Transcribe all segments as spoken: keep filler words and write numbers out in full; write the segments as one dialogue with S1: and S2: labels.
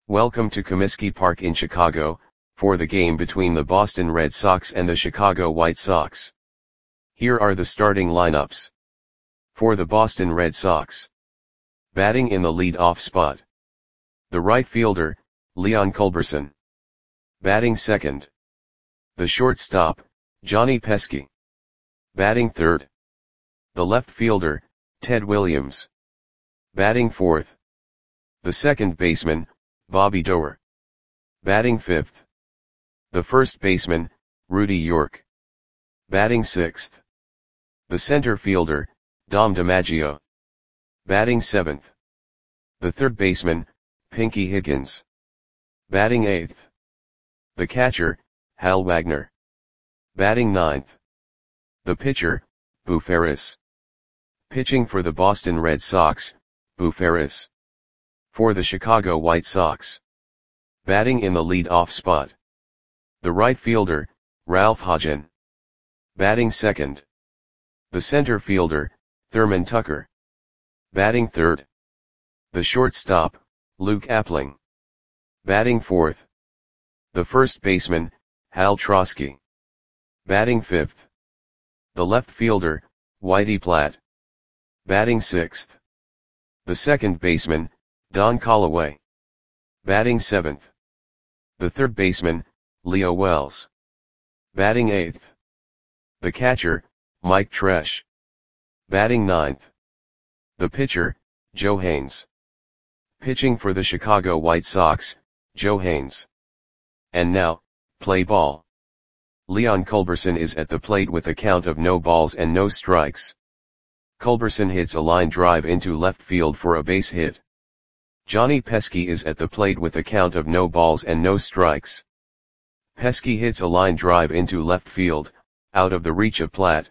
S1: Welcome to Comiskey Park in Chicago, for the game between the Boston Red Sox and the Chicago White Sox. Here are the starting lineups. For the Boston Red Sox. Batting in the lead-off spot. The right fielder, Leon Culberson. Batting second. The shortstop, Johnny Pesky. Batting third. The left fielder, Ted Williams. Batting fourth. The second baseman, Bobby Doerr. Batting fifth. The first baseman, Rudy York. Batting sixth. The center fielder, Dom DiMaggio. Batting seventh. The third baseman, Pinky Higgins. Batting eighth. The catcher, Hal Wagner. Batting ninth. The pitcher, Boo Ferriss. Pitching for the Boston Red Sox, Boo Ferriss. For the Chicago White Sox. Batting in the lead-off spot. The right fielder, Ralph Hodgen. Batting second. The center fielder, Thurman Tucker. Batting third. The shortstop, Luke Appling. Batting fourth. The first baseman, Hal Trosky. Batting fifth. The left fielder, Whitey Platt. Batting sixth. The second baseman, Don Callaway. Batting seventh. The third baseman, Leo Wells. Batting eighth. The catcher, Mike Tresh. Batting ninth. The pitcher, Joe Haynes. Pitching for the Chicago White Sox, Joe Haynes. And now, play ball. Leon Culberson is at the plate with a count of no balls and no strikes. Culberson hits a line drive into left field for a base hit. Johnny Pesky is at the plate with a count of no balls and no strikes. Pesky hits a line drive into left field, out of the reach of Platt.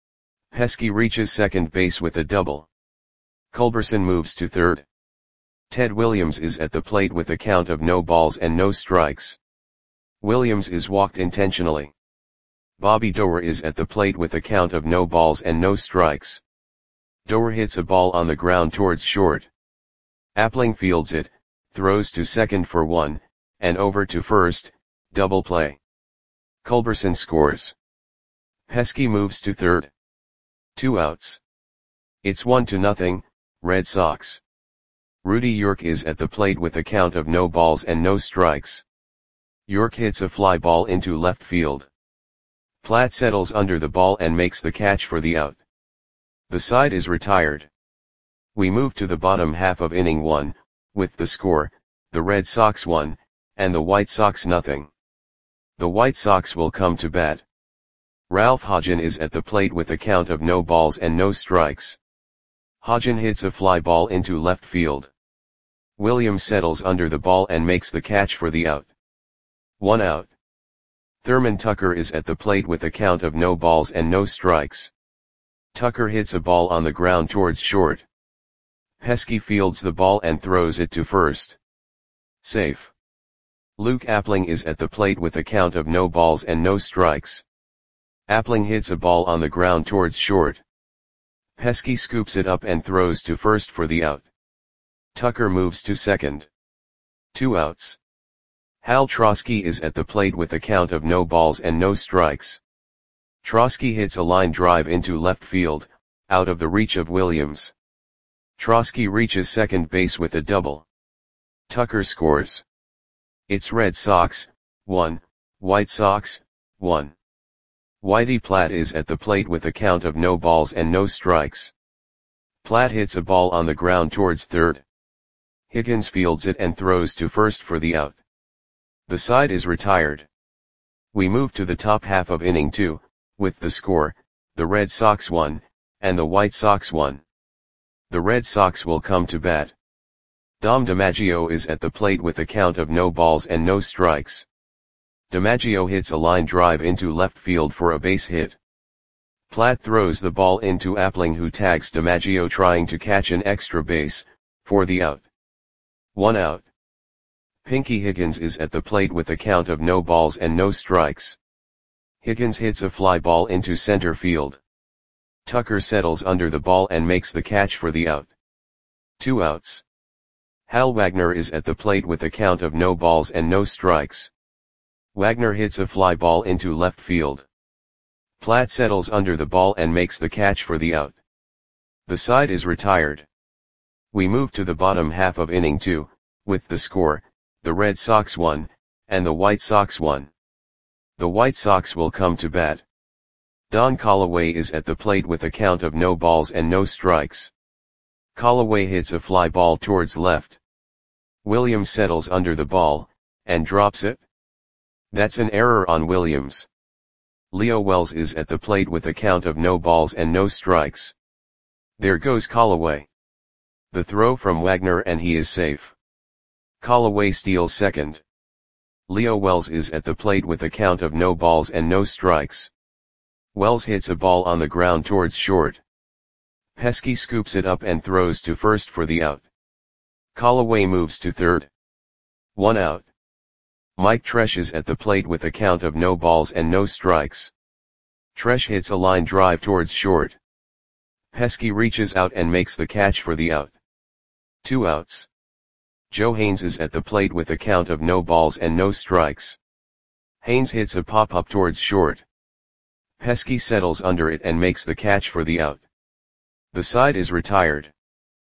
S1: Pesky reaches second base with a double. Culberson moves to third. Ted Williams is at the plate with a count of no balls and no strikes. Williams is walked intentionally. Bobby Doerr is at the plate with a count of no balls and no strikes. Doerr hits a ball on the ground towards short. Appling fields it, throws to second for one, and over to first, double play. Culberson scores. Pesky moves to third. Two outs. It's one to nothing, Red Sox. Rudy York is at the plate with a count of no balls and no strikes. York hits a fly ball into left field. Platt settles under the ball and makes the catch for the out. The side is retired. We move to the bottom half of inning one, with the score, the Red Sox one, and the White Sox nothing. The White Sox will come to bat. Ralph Hodgen is at the plate with a count of no balls and no strikes. Hodgen hits a fly ball into left field. Williams settles under the ball and makes the catch for the out. One out. Thurman Tucker is at the plate with a count of no balls and no strikes. Tucker hits a ball on the ground towards short. Pesky fields the ball and throws it to first. Safe. Luke Appling is at the plate with a count of no balls and no strikes. Appling hits a ball on the ground towards short. Pesky scoops it up and throws to first for the out. Tucker moves to second. Two outs. Hal Trosky is at the plate with a count of no balls and no strikes. Trosky hits a line drive into left field, out of the reach of Williams. Trosky reaches second base with a double. Tucker scores. It's Red Sox, one, White Sox, one. Whitey Platt is at the plate with a count of no balls and no strikes. Platt hits a ball on the ground towards third. Higgins fields it and throws to first for the out. The side is retired. We move to the top half of inning two, with the score, the Red Sox one, and the White Sox one. The Red Sox will come to bat. Dom DiMaggio is at the plate with a count of no balls and no strikes. DiMaggio hits a line drive into left field for a base hit. Platt throws the ball into Appling, who tags DiMaggio trying to catch an extra base, for the out. One out. Pinky Higgins is at the plate with a count of no balls and no strikes. Higgins hits a fly ball into center field. Tucker settles under the ball and makes the catch for the out. Two outs. Hal Wagner is at the plate with a count of no balls and no strikes. Wagner hits a fly ball into left field. Platt settles under the ball and makes the catch for the out. The side is retired. We move to the bottom half of inning two, with the score, the Red Sox one, and the White Sox one. The White Sox will come to bat. Don Callaway is at the plate with a count of no balls and no strikes. Callaway hits a fly ball towards left. Williams settles under the ball, and drops it. That's an error on Williams. Leo Wells is at the plate with a count of no balls and no strikes. There goes Callaway. The throw from Wagner and he is safe. Callaway steals second. Leo Wells is at the plate with a count of no balls and no strikes. Wells hits a ball on the ground towards short. Pesky scoops it up and throws to first for the out. Callaway moves to third. One out. Mike Tresh is at the plate with a count of no balls and no strikes. Tresh hits a line drive towards short. Pesky reaches out and makes the catch for the out. Two outs. Joe Haynes is at the plate with a count of no balls and no strikes. Haynes hits a pop-up towards short. Pesky settles under it and makes the catch for the out. The side is retired.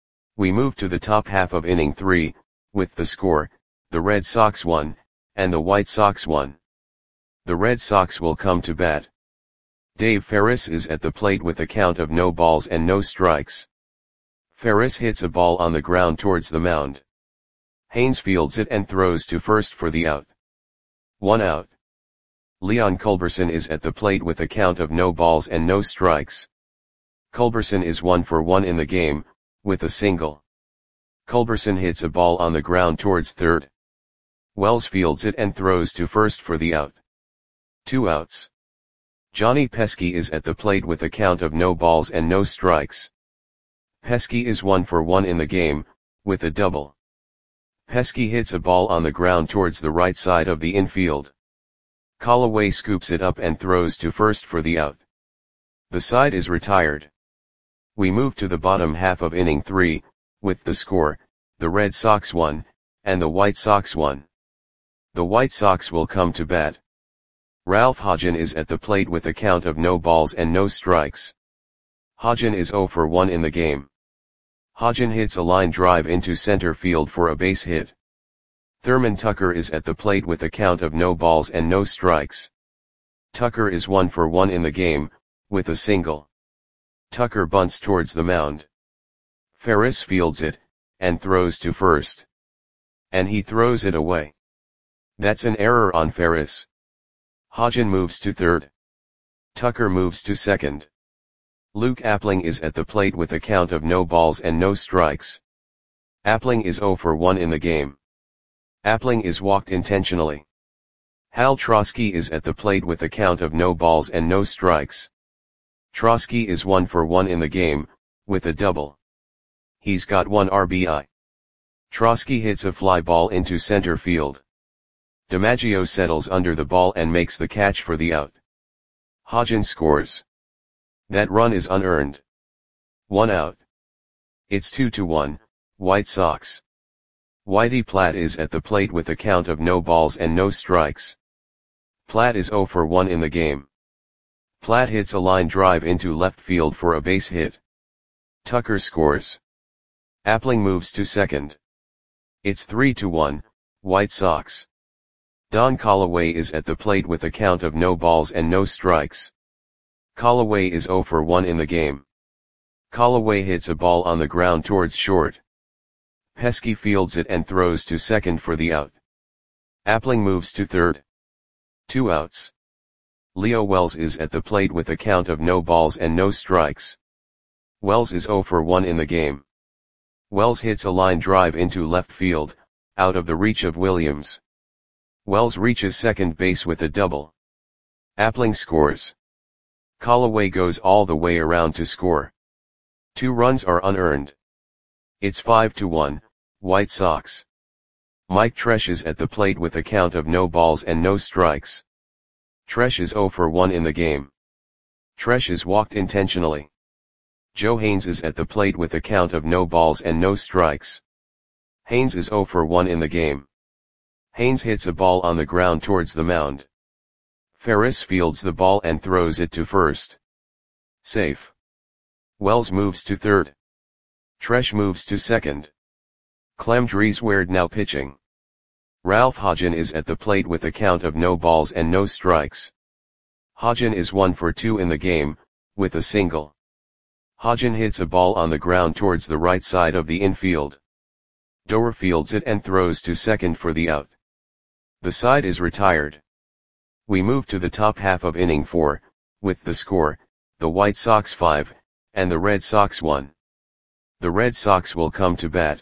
S1: We move to the top half of inning three, with the score, the Red Sox one, and the White Sox one. The Red Sox will come to bat. Dave Ferris is at the plate with a count of no balls and no strikes. Ferris hits a ball on the ground towards the mound. Haynes fields it and throws to first for the out. One out. Leon Culberson is at the plate with a count of no balls and no strikes. Culberson is one for one in the game, with a single. Culberson hits a ball on the ground towards third. Wells fields it and throws to first for the out. Two outs. Johnny Pesky is at the plate with a count of no balls and no strikes. Pesky is one for one in the game, with a double. Pesky hits a ball on the ground towards the right side of the infield. Callaway scoops it up and throws to first for the out. The side is retired. We move to the bottom half of inning three, with the score, the Red Sox one, and the White Sox one. The White Sox will come to bat. Ralph Hodgen is at the plate with a count of no balls and no strikes. Hodgen is zero for one in the game. Hodgen hits a line drive into center field for a base hit. Thurman Tucker is at the plate with a count of no balls and no strikes. Tucker is one for one in the game, with a single. Tucker bunts towards the mound. Ferris fields it, and throws to first. And he throws it away. That's an error on Ferris. Hodgen moves to third. Tucker moves to second. Luke Appling is at the plate with a count of no balls and no strikes. Appling is zero for one in the game. Appling is walked intentionally. Hal Trosky is at the plate with a count of no balls and no strikes. Trosky is one for one in the game, with a double. He's got one R B I. Trosky hits a fly ball into center field. DiMaggio settles under the ball and makes the catch for the out. Hodgen scores. That run is unearned. One out. It's two to one, White Sox. Whitey Platt is at the plate with a count of no balls and no strikes. Platt is zero for one in the game. Platt hits a line drive into left field for a base hit. Tucker scores. Appling moves to second. It's three to one, White Sox. Don Callaway is at the plate with a count of no balls and no strikes. Callaway is zero for one in the game. Callaway hits a ball on the ground towards short. Pesky fields it and throws to second for the out. Appling moves to third. Two outs. Leo Wells is at the plate with a count of no balls and no strikes. Wells is zero for one in the game. Wells hits a line drive into left field, out of the reach of Williams. Wells reaches second base with a double. Appling scores. Callaway goes all the way around to score. Two runs are unearned. It's five to one, White Sox. Mike Tresh is at the plate with a count of no balls and no strikes. Tresh is zero for one in the game. Tresh is walked intentionally. Joe Haynes is at the plate with a count of no balls and no strikes. Haynes is zero for one in the game. Haynes hits a ball on the ground towards the mound. Ferris fields the ball and throws it to first. Safe. Wells moves to third. Tresh moves to second. Clem Drieswerd now pitching. Ralph Hodgen is at the plate with a count of no balls and no strikes. Hodgen is one for two in the game, with a single. Hodgen hits a ball on the ground towards the right side of the infield. Doer fields it and throws to second for the out. The side is retired. We move to the top half of inning four, with the score, the White Sox five, and the Red Sox one. The Red Sox will come to bat.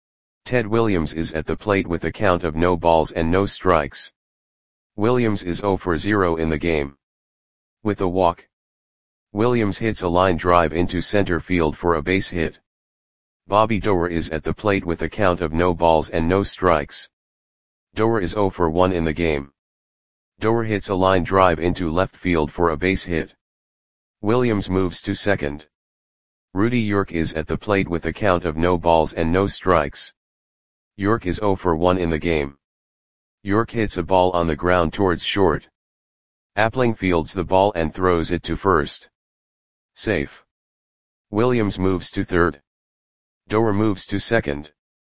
S1: Ted Williams is at the plate with a count of no balls and no strikes. Williams is zero for zero in the game. With a walk. Williams hits a line drive into center field for a base hit. Bobby Doer is at the plate with a count of no balls and no strikes. Doer is zero for one in the game. Doer hits a line drive into left field for a base hit. Williams moves to second. Rudy York is at the plate with a count of no balls and no strikes. York is zero for one in the game. York hits a ball on the ground towards short. Appling fields the ball and throws it to first. Safe. Williams moves to third. Doer moves to second.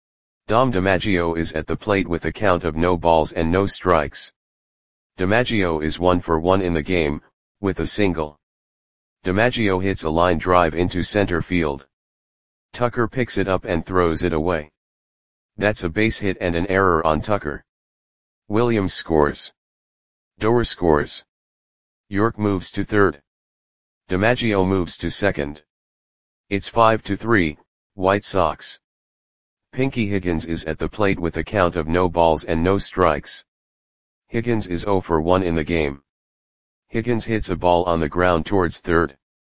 S1: Dom DiMaggio is at the plate with a count of no balls and no strikes. DiMaggio is one for one in the game, with a single. DiMaggio hits a line drive into center field. Tucker picks it up and throws it away. That's a base hit and an error on Tucker. Williams scores. Doer scores. York moves to third. DiMaggio moves to second. It's five to three, White Sox. Pinky Higgins is at the plate with a count of no balls and no strikes. Higgins is zero for one in the game. Higgins hits a ball on the ground towards third.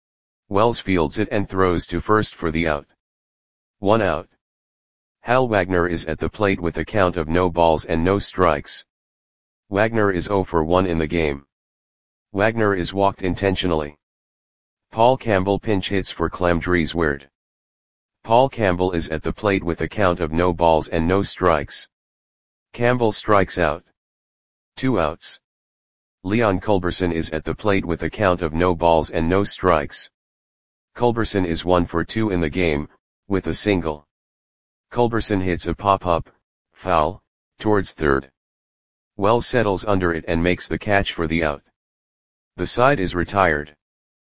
S1: Wells fields it and throws to first for the out. One out. Hal Wagner is at the plate with a count of no balls and no strikes. Wagner is zero for one in the game. Wagner is walked intentionally. Paul Campbell pinch hits for Clem Drieswerd. Paul Campbell is at the plate with a count of no balls and no strikes. Campbell strikes out. Two outs. Leon Culberson is at the plate with a count of no balls and no strikes. Culberson is one for two in the game, with a single. Culberson hits a pop-up, foul, towards third. Wells settles under it and makes the catch for the out. The side is retired.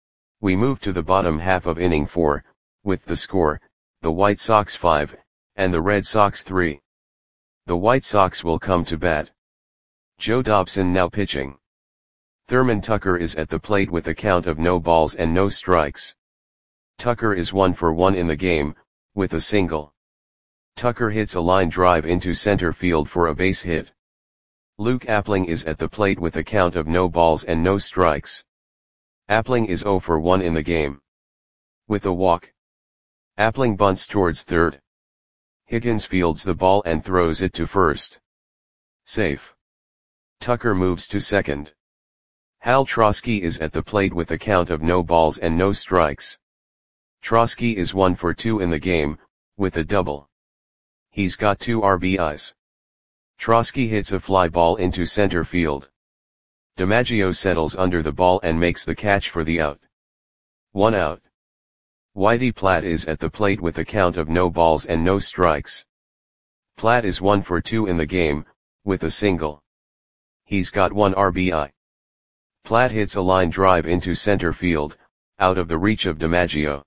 S1: We move to the bottom half of inning four, with the score, the White Sox five, and the Red Sox three. The White Sox will come to bat. Joe Dobson now pitching. Thurman Tucker is at the plate with a count of no balls and no strikes. Tucker is one for one in the game, with a single. Tucker hits a line drive into center field for a base hit. Luke Appling is at the plate with a count of no balls and no strikes. Appling is zero for one in the game. With a walk. Appling bunts towards third. Higgins fields the ball and throws it to first. Safe. Tucker moves to second. Hal Trosky is at the plate with a count of no balls and no strikes. Trosky is one for two in the game, with a double. He's got two R B Is. Trosky hits a fly ball into center field. DiMaggio settles under the ball and makes the catch for the out. One out. Whitey Platt is at the plate with a count of no balls and no strikes. Platt is one for two in the game, with a single. He's got one R B I. Platt hits a line drive into center field, out of the reach of DiMaggio.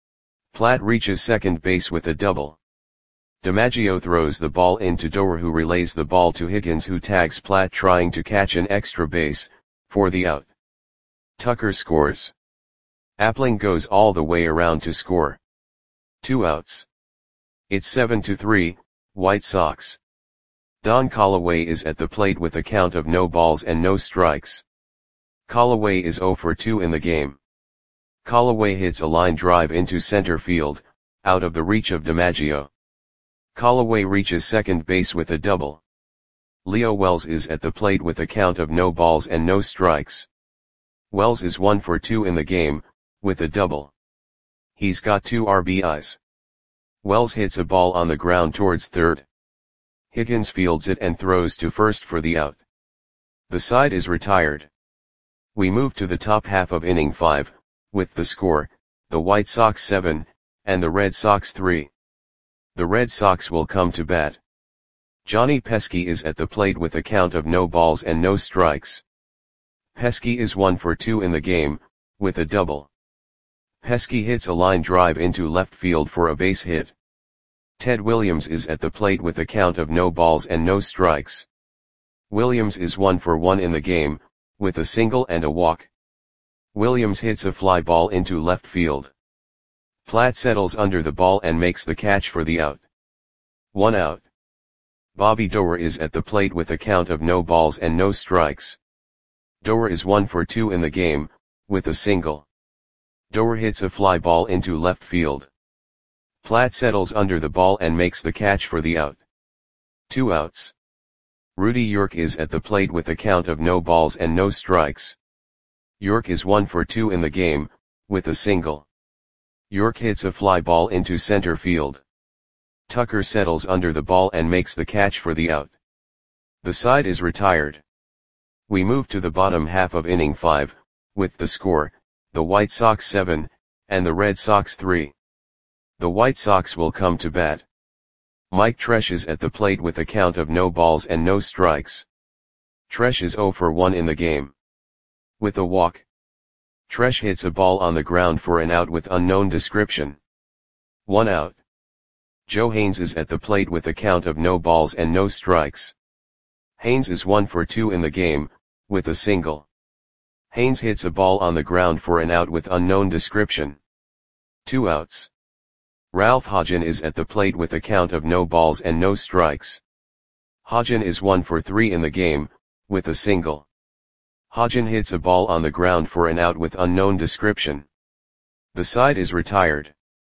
S1: Platt reaches second base with a double. DiMaggio throws the ball into Doer, who relays the ball to Higgins, who tags Platt trying to catch an extra base, for the out. Tucker scores. Appling goes all the way around to score. Two outs. It's seven to three, White Sox. Don Callaway is at the plate with a count of no balls and no strikes. Callaway is zero for two in the game. Callaway hits a line drive into center field, out of the reach of DiMaggio. Callaway reaches second base with a double. Leo Wells is at the plate with a count of no balls and no strikes. Wells is one for two in the game, with a double. He's got two R B Is. Wells hits a ball on the ground towards third. Higgins fields it and throws to first for the out. The side is retired. We move to the top half of inning five, with the score, the White Sox seven, and the Red Sox three. The Red Sox will come to bat. Johnny Pesky is at the plate with a count of no balls and no strikes. Pesky is one for two in the game, with a double. Pesky hits a line drive into left field for a base hit. Ted Williams is at the plate with a count of no balls and no strikes. Williams is one for one in the game, with a single and a walk. Williams hits a fly ball into left field. Platt settles under the ball and makes the catch for the out. One out. Bobby Doerr is at the plate with a count of no balls and no strikes. Doerr is one for two in the game, with a single. Doerr hits a fly ball into left field. Platt settles under the ball and makes the catch for the out. Two outs. Rudy York is at the plate with a count of no balls and no strikes. York is one for two in the game, with a single. York hits a fly ball into center field. Tucker settles under the ball and makes the catch for the out. The side is retired. We move to the bottom half of inning five, with the score, the White Sox seven, and the Red Sox three. The White Sox will come to bat. Mike Tresh is at the plate with a count of no balls and no strikes. Tresh is zero for one in the game. With a walk. Tresh hits a ball on the ground for an out with unknown description. One out. Joe Haynes is at the plate with a count of no balls and no strikes. Haynes is one for two in the game, with a single. Haynes hits a ball on the ground for an out with unknown description. Two outs. Ralph Hodgen is at the plate with a count of no balls and no strikes. Hodgen is one for three in the game, with a single. Hodgen hits a ball on the ground for an out with unknown description. The side is retired.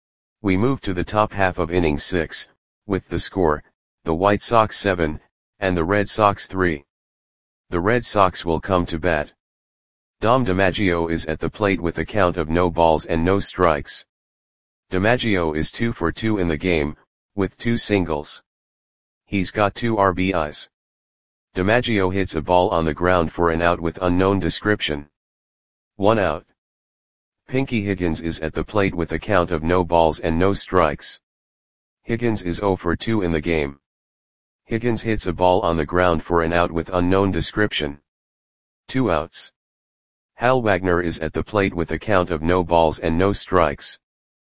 S1: We move to the top half of inning six, with the score, the White Sox seven, and the Red Sox three. The Red Sox will come to bat. Dom DiMaggio is at the plate with a count of no balls and no strikes. DiMaggio is two for two in the game, with two singles. He's got two R B Is. DiMaggio hits a ball on the ground for an out with unknown description. One out. Pinky Higgins is at the plate with a count of no balls and no strikes. Higgins is zero for two in the game. Higgins hits a ball on the ground for an out with unknown description. Two outs. Hal Wagner is at the plate with a count of no balls and no strikes.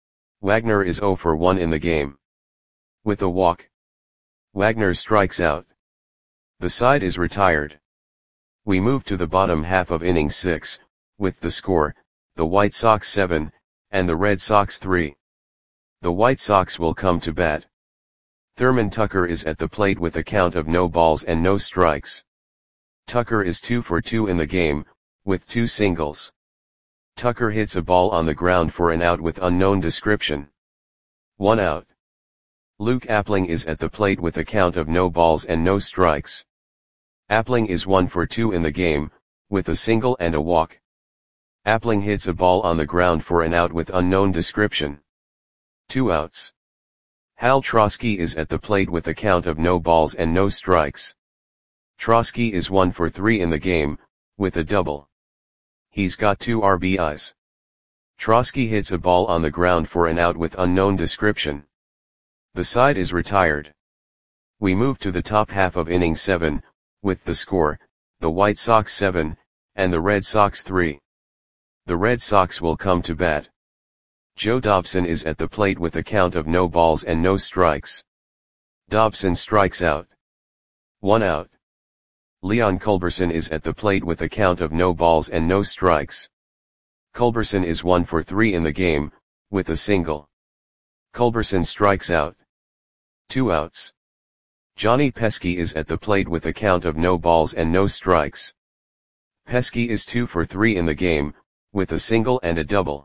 S1: Wagner is zero for one in the game. With a walk. Wagner strikes out. The side is retired. We move to the bottom half of inning six, with the score, the White Sox seven, and the Red Sox three. The White Sox will come to bat. Thurman Tucker is at the plate with a count of no balls and no strikes. Tucker is two for two in the game, with two singles. Tucker hits a ball on the ground for an out with unknown description. One out. Luke Appling is at the plate with a count of no balls and no strikes. Appling is one for two in the game, with a single and a walk. Appling hits a ball on the ground for an out with unknown description. Two outs. Hal Trosky is at the plate with a count of no balls and no strikes. Trosky is one for three in the game, with a double. He's got two R B Is. Trosky hits a ball on the ground for an out with unknown description. The side is retired. We move to the top half of inning seven, with the score, the White Sox seven, and the Red Sox three. The Red Sox will come to bat. Joe Dobson is at the plate with a count of no balls and no strikes. Dobson strikes out. One out. Leon Culberson is at the plate with a count of no balls and no strikes. Culberson is one for three in the game, with a single. Culberson strikes out. Two outs. Johnny Pesky is at the plate with a count of no balls and no strikes. Pesky is two for three in the game, with a single and a double.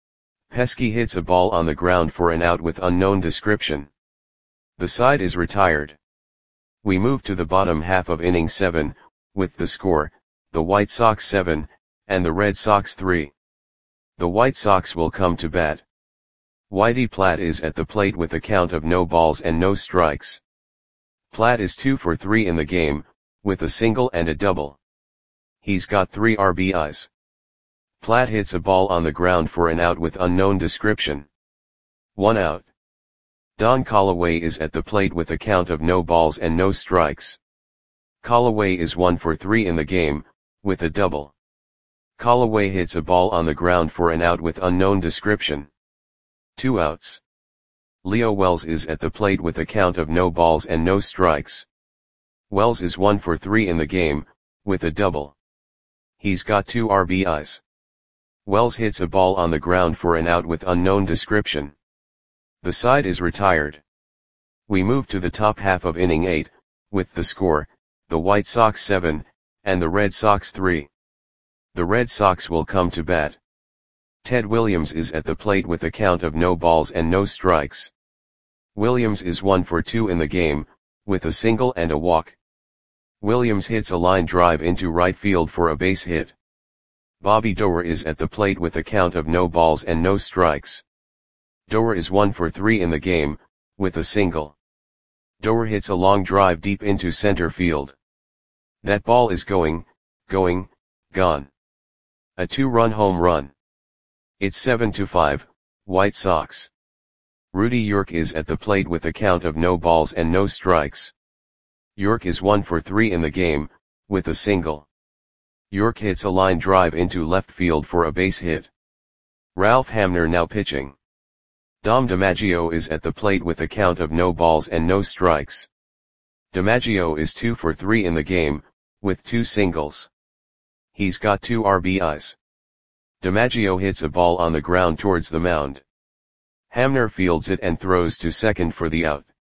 S1: Pesky hits a ball on the ground for an out with unknown description. The side is retired. We move to the bottom half of inning seven, with the score, the White Sox seven, and the Red Sox three. The White Sox will come to bat. Whitey Platt is at the plate with a count of no balls and no strikes. Platt is two for three in the game, with a single and a double. He's got three R B Is. Platt hits a ball on the ground for an out with unknown description. One out. Don Callaway is at the plate with a count of no balls and no strikes. Callaway is one for three in the game, with a double. Callaway hits a ball on the ground for an out with unknown description. Two outs. Leo Wells is at the plate with a count of no balls and no strikes. Wells is one for three in the game, with a double. He's got two R B Is. Wells hits a ball on the ground for an out with unknown description. The side is retired. We move to the top half of inning eight, with the score, the White Sox seven, and the Red Sox three. The Red Sox will come to bat. Ted Williams is at the plate with a count of no balls and no strikes. Williams is one for two in the game, with a single and a walk. Williams hits a line drive into right field for a base hit. Bobby Doerr is at the plate with a count of no balls and no strikes. Doerr is one for three in the game, with a single. Doerr hits a long drive deep into center field. That ball is going, going, gone. A two-run home run. It's seven to five, White Sox. Rudy York is at the plate with a count of no balls and no strikes. York is one for three in the game, with a single. York hits a line drive into left field for a base hit. Ralph Hamner now pitching. Dom DiMaggio is at the plate with a count of no balls and no strikes. DiMaggio is two for three in the game, with two singles. He's got two R B Is. DiMaggio hits a ball on the ground towards the mound. Hamner fields it and throws to second for the out.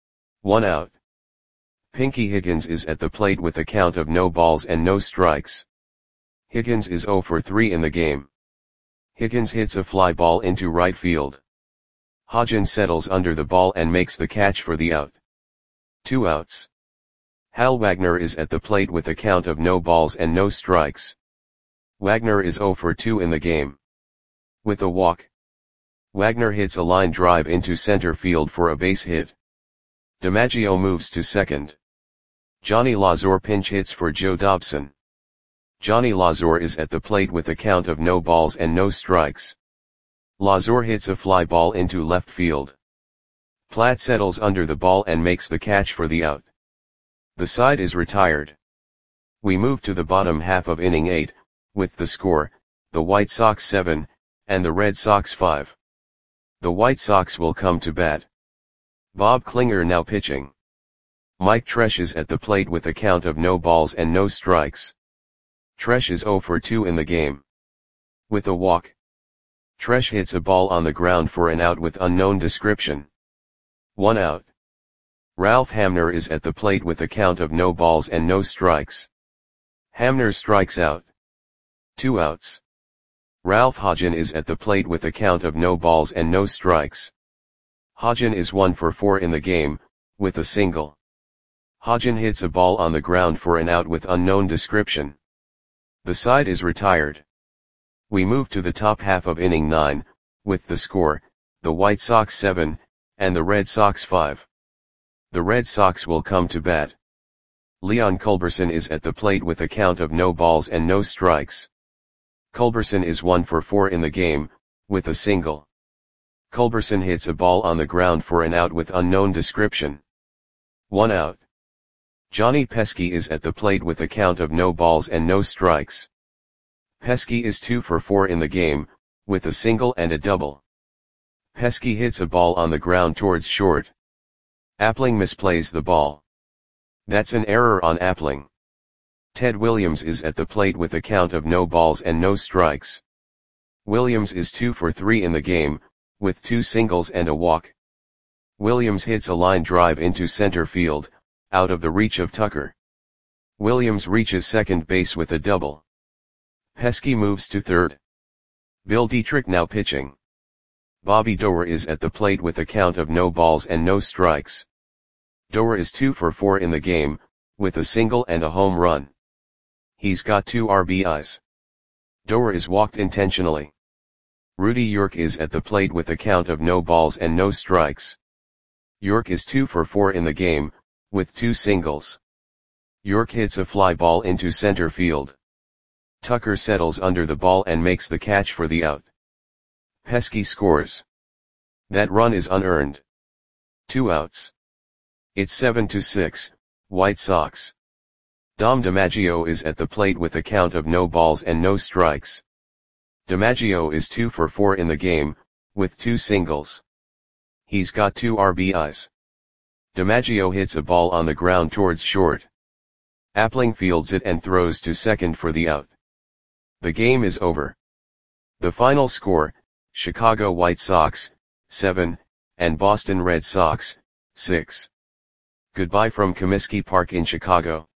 S1: One out. Pinky Higgins is at the plate with a count of no balls and no strikes. Higgins is zero for three in the game. Higgins hits a fly ball into right field. Hodgins settles under the ball and makes the catch for the out. Two outs. Hal Wagner is at the plate with a count of no balls and no strikes. Wagner is zero for two in the game. With a walk. Wagner hits a line drive into center field for a base hit. DiMaggio moves to second. Johnny Lazor pinch hits for Joe Dobson. Johnny Lazor is at the plate with a count of no balls and no strikes. Lazor hits a fly ball into left field. Platt settles under the ball and makes the catch for the out. The side is retired. We move to the bottom half of inning eight, with the score, the White Sox seven, and the Red Sox five. The White Sox will come to bat. Bob Klinger now pitching. Mike Tresh is at the plate with a count of no balls and no strikes. Tresh is zero for two in the game. With a walk. Tresh hits a ball on the ground for an out with unknown description. One out. Ralph Hamner is at the plate with a count of no balls and no strikes. Hamner strikes out. Two outs. Ralph Hodgen is at the plate with a count of no balls and no strikes. Hodgen is one for four in the game, with a single. Hodgen hits a ball on the ground for an out with unknown description. The side is retired. We move to the top half of inning nine, with the score, the White Sox seven, and the Red Sox five. The Red Sox will come to bat. Leon Culberson is at the plate with a count of no balls and no strikes. Culberson is one for four in the game, with a single. Culberson hits a ball on the ground for an out with unknown description. One out. Johnny Pesky is at the plate with a count of no balls and no strikes. Pesky is two for four in the game, with a single and a double. Pesky hits a ball on the ground towards short. Appling misplays the ball. That's an error on Appling. Ted Williams is at the plate with a count of no balls and no strikes. Williams is two for three in the game, with two singles and a walk. Williams hits a line drive into center field, out of the reach of Tucker. Williams reaches second base with a double. Pesky moves to third. Bill Dietrich now pitching. Bobby Doerr is at the plate with a count of no balls and no strikes. Doerr is two for four in the game, with a single and a home run. He's got two R B Is. Doerr is walked intentionally. Rudy York is at the plate with a count of no balls and no strikes. York is two for four in the game, with two singles. York hits a fly ball into center field. Tucker settles under the ball and makes the catch for the out. Pesky scores. That run is unearned. Two outs. It's seven to six, White Sox. Dom DiMaggio is at the plate with a count of no balls and no strikes. DiMaggio is two for four in the game, with two singles. He's got two R B Is. DiMaggio hits a ball on the ground towards short. Appling fields it and throws to second for the out. The game is over. The final score, Chicago White Sox, seven, and Boston Red Sox, six. Goodbye from Comiskey Park in Chicago.